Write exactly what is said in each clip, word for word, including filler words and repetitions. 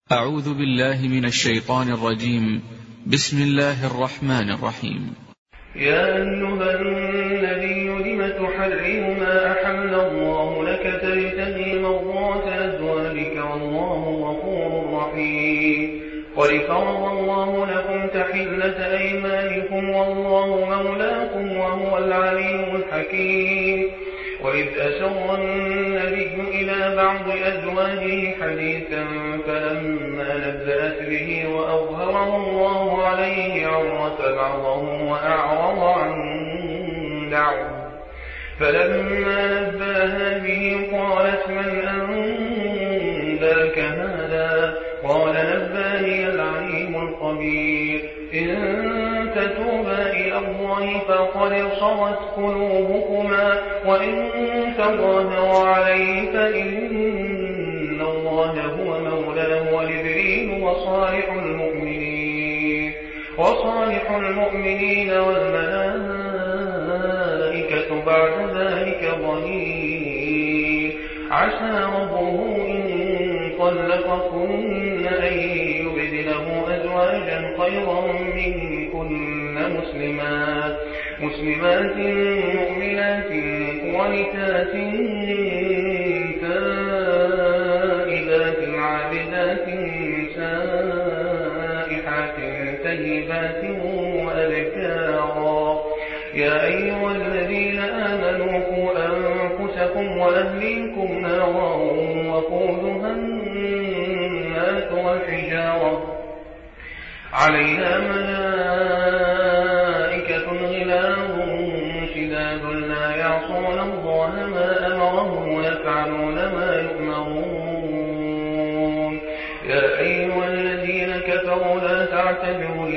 أعوذ بالله من الشيطان الرجيم. بسم الله الرحمن الرحيم. يا أيها النبي لم تحرم ما أحل الله لك تبتغي مرضات أزواجك والله غفور رحيم. قد فرض الله لكم تحلة أيمانكم والله مولاكم وهو العليم الحكيم. وإذ أسر النبي إلى بعض أزواجه حديثا فلما نبأت به وأظهره الله عليه عرف بعضه وأعرض عن بعض، فلما نبأها به قالت من أنباك هذا؟ قال نبأني العليم الخبير. إن تتوبا إلى الله فقد صغت قلوبكما وإن تظاهرا عليه فإن الله هو مولاه وجبريل وصالح المؤمنين وصالح المؤمنين والملائكة بعد ذلك ظهير. عسى ربه إن طلقكن أن يبدله أزواجا خيرا منكن مسلمات مسلمات مؤمنات قانتات تائبات عابدات سائحات طيبات وأبكارا. يا أيها الذين آمنوا قوا أنفسكم وأهليكم نارا وقودها الناس والحجارة عليها ملائكة غلاظ شداد لا يعصون الله ما أمرهم ويفعلون ما يؤمرون. يا أيها الذين كفروا لا تعتذروا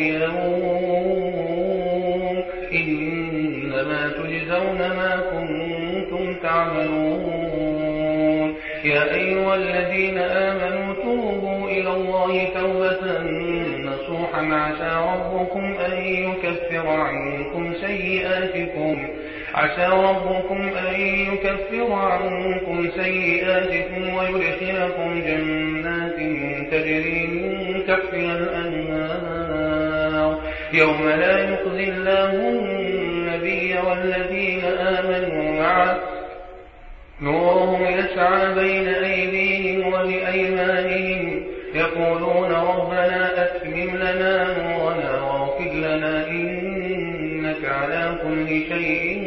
اليوم إنما تجزون ما كنتم تعملون. يا أيها الذين آمنوا توبوا إلى الله توبة نصوحا عسى ربكم أن يكفر عنكم سيئاتكم عسى ربكم أن يكفر عنكم سيئاتكم ويدخلكم جنات تجري من تحتها الأنهار يوم لا يخزي الله النبي والذين آمنوا معه نورهم يسعى بين أيديهم وبأيمانهم يقولون ربنا أتمم لنا نورنا واغفر لنا إنك على كل شيء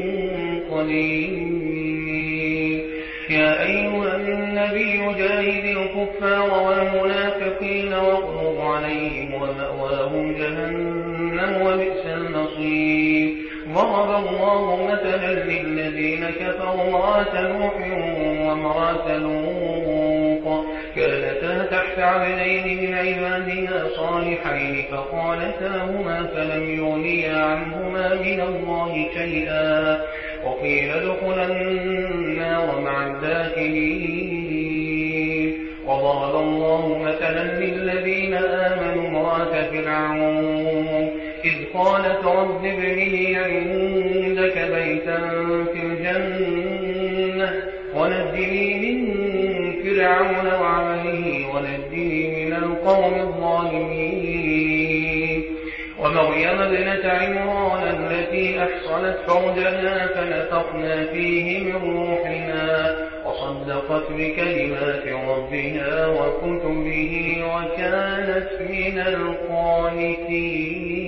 قدير. يا أيها النبي جاهد الكفار والمنافقين واغلظ عليهم ومأواهم جهنم وبئس المصير. ضرب الله مثلا للذين كفروا امرأة نوح وامرأة لوط كانتا تحت عبدين من عبادنا صالحين فخانتاهما فلم يغنيا عنهما من الله شيئا وقيل ادخلا النار مع الداخلين. وضرب الله مثلا للذين آمنوا امرأة فرعون إذ قالت رب ابن لي عندك بيتا في الجنة ونجني من فرعون وعمله ونجني من القوم الظالمين. ومريم ابنة عمران التي أحصنت فرجها فنفخنا فيه من روحنا وصدقت بكلمات ربها وكتبه وكانت من القانتين.